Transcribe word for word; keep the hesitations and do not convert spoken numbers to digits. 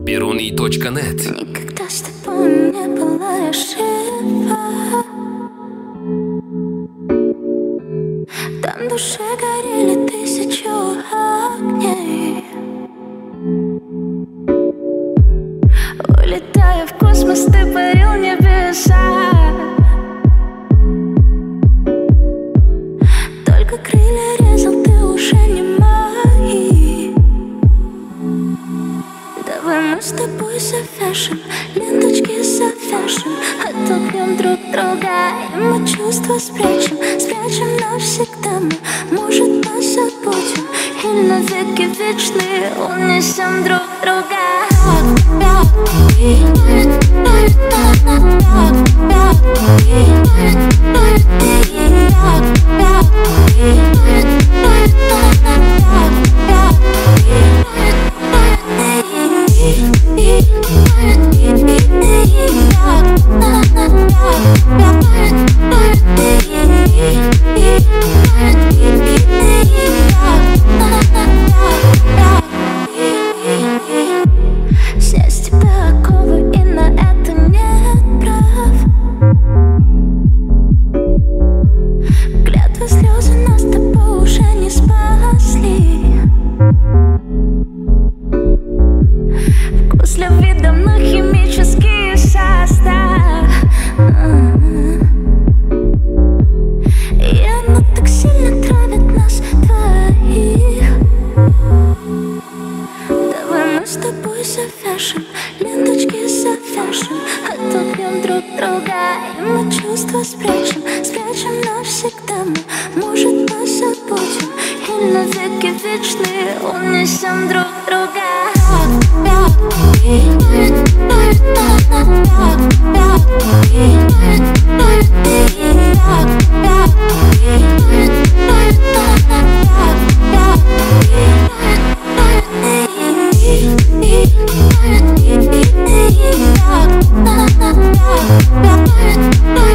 Biruni точка нет. Никогда с тобой не была я жива. Там в душе горели тысячу огней. Улетая в космос, ты парил небеса. Только крылья резал, ты уже не мои. Давай мы с тобой завяжем, ленточки завяжем, оттолкнем друг друга, и мы чувства спрячем. Спрячем навсегда мы, может, позабудем, и навеки вечные унесем друг друга. Снять с тебя оковы, и на это нет прав. Клятвы, слезы нас с тобой уже не спасли. Вкус любви давно химический состав. И оно так сильно травит нас двоих. Давай мы с тобой завяжем, ленточки завяжем, оттолкнем друг друга, и мы чувства спрячем. Спрячем навсегда мы, может, позабудем, и навеки вечные унесем друг друга. Bye.